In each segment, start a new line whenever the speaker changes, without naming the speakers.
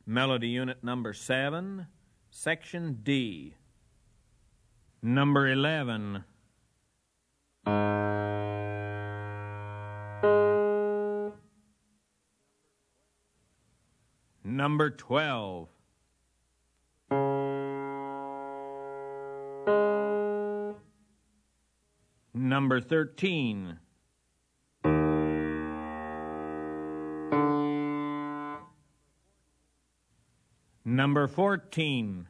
Melody Unit Number 7, Section D. Number 11. Number 12. Number 13. Number 14.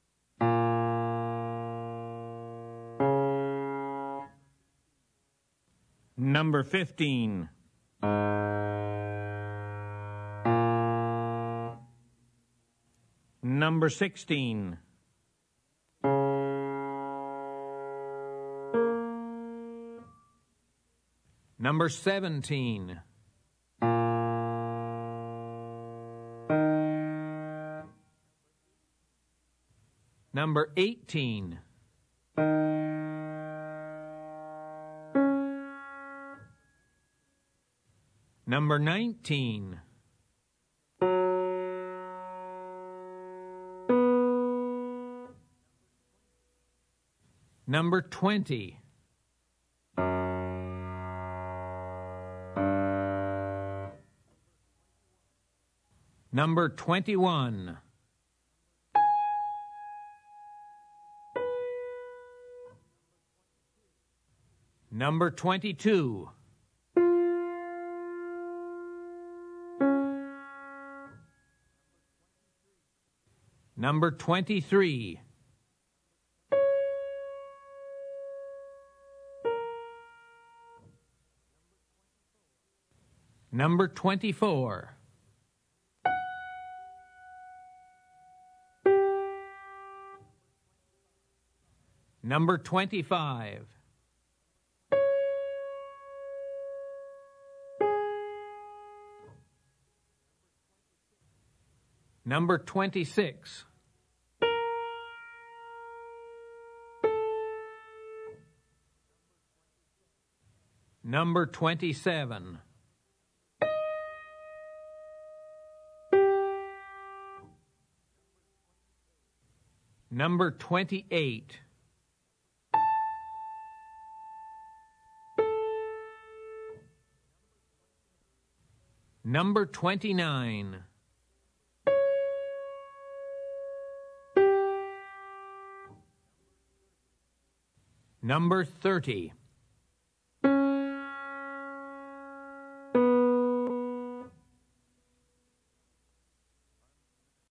Number 15. Number 16. Number 17. Number 18. Number 19. Number 20. Number 21. Number 22. Number 23. Number 24. Number 25. Number 26. Number 27. Number 28. Number 29. Number 30.